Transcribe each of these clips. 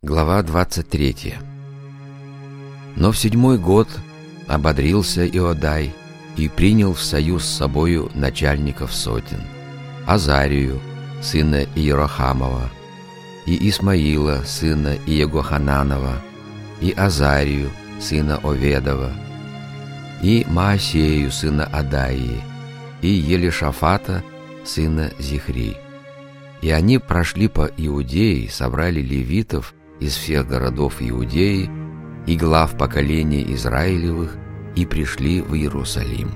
Глава 23. Но в 7-й год ободрился Иодай и принял в союз с собою начальников сотен: Азарию, сына Иерохамова, и Исмаила, сына Иегохананова, и Азарию, сына Оведова, и Маасею, сына Адаии, и Елишафата, сына Зихри. И они прошли по Иудее, собрали левитов из всех городов Иудеи и глав поколений Израилевых, и пришли в Иерусалим.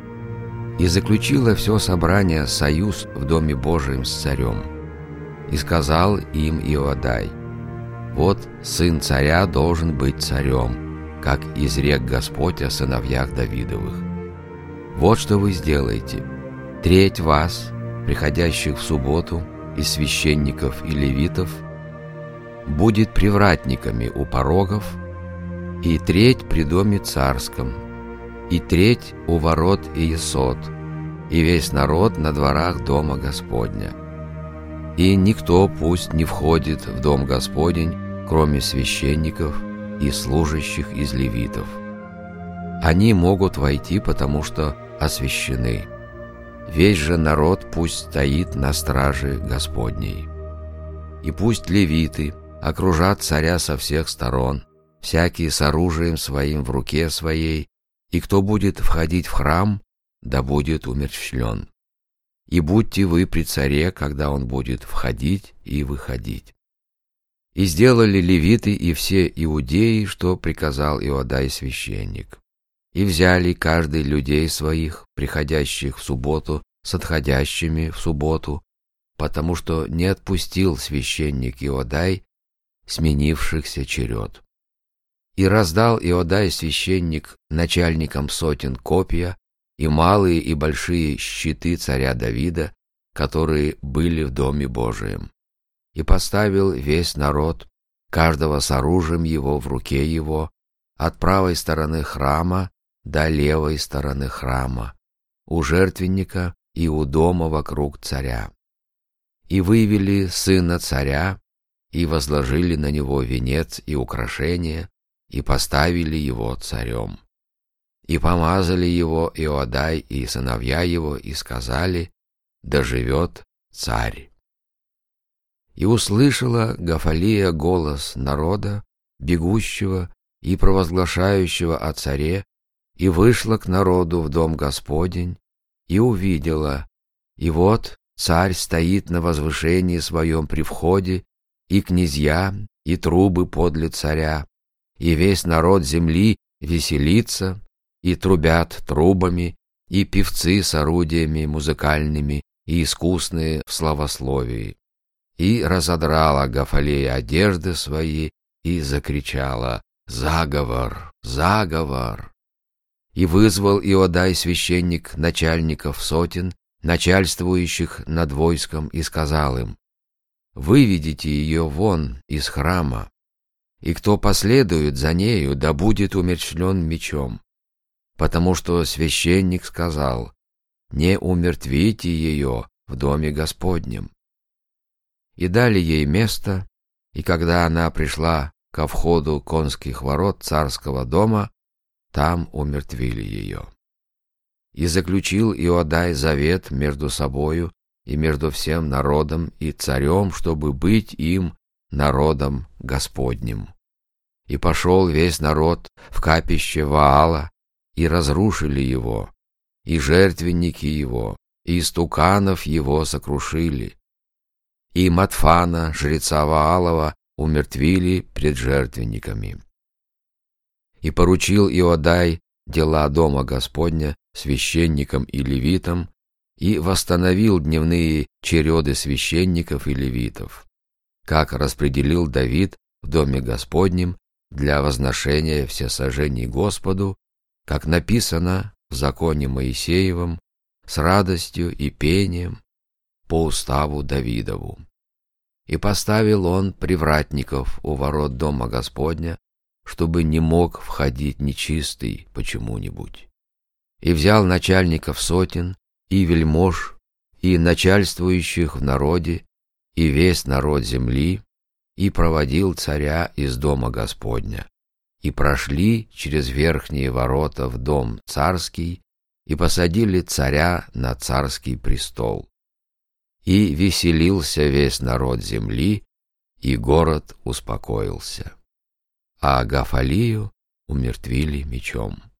И заключило все собрание союз в Доме Божием с царем. И сказал им Иодай: «Вот сын царя должен быть царем, как изрек Господь о сыновьях Давидовых. Вот что вы сделаете: треть вас, приходящих в субботу, из священников и левитов, будет привратниками у порогов, и треть при доме царском, и треть у ворот Иесод, и весь народ на дворах дома Господня. И никто пусть не входит в дом Господень, кроме священников и служащих из левитов. Они могут войти, потому что освящены. Весь же народ пусть стоит на страже Господней. И пусть левиты окружат царя со всех сторон, всякий с оружием своим в руке своей, и кто будет входить в храм, да будет умерщвлен. И будьте вы при царе, когда он будет входить и выходить». И сделали левиты и все иудеи, что приказал Иодай священник. И взяли каждый людей своих, приходящих в субботу, с отходящими в субботу, потому что не отпустил священник Иодай сменившихся черед. И раздал Иодай священник начальникам сотен копья и малые и большие щиты царя Давида, которые были в Доме Божием, и поставил весь народ, каждого с оружием его в руке его, от правой стороны храма до левой стороны храма, у жертвенника и у дома вокруг царя. И вывели сына царя, и возложили на него венец и украшения, и поставили его царем. И помазали его Иодай и сыновья его, и сказали: «Да живет царь». И услышала Гафалия голос народа, бегущего и провозглашающего о царе, и вышла к народу в дом Господень, и увидела, и вот царь стоит на возвышении своем при входе, и князья, и трубы подле царя, и весь народ земли веселится, и трубят трубами, и певцы с орудиями музыкальными, и искусные в славословии. И разодрала Гафалия одежды свои, и закричала: «Заговор! Заговор!» И вызвал Иодай священник начальников сотен, начальствующих над войском, и сказал им: «Выведите ее вон из храма, и кто последует за нею, да будет умерщвлен мечом. Потому что священник сказал: не умертвите ее в доме Господнем». И дали ей место, и когда она пришла ко входу конских ворот царского дома, там умертвили ее. И заключил Иодай завет между собою и между всем народом и царем, чтобы быть им народом Господним. И пошел весь народ в капище Ваала, и разрушили его, и жертвенники его, и истуканов его сокрушили, и Матфана, жреца Ваалова, умертвили пред жертвенниками. И поручил Иодай дела дома Господня священникам и левитам, и восстановил дневные череды священников и левитов, как распределил Давид в доме Господнем для возношения всесожжений Господу, как написано в законе Моисеевом, с радостью и пением по уставу Давидову. И поставил он привратников у ворот дома Господня, чтобы не мог входить нечистый почему-нибудь. И взял начальников сотен, и вельмож, и начальствующих в народе, и весь народ земли, и проводил царя из дома Господня, и прошли через верхние ворота в дом царский, и посадили царя на царский престол. И веселился весь народ земли, и город успокоился. А Агафалию умертвили мечом.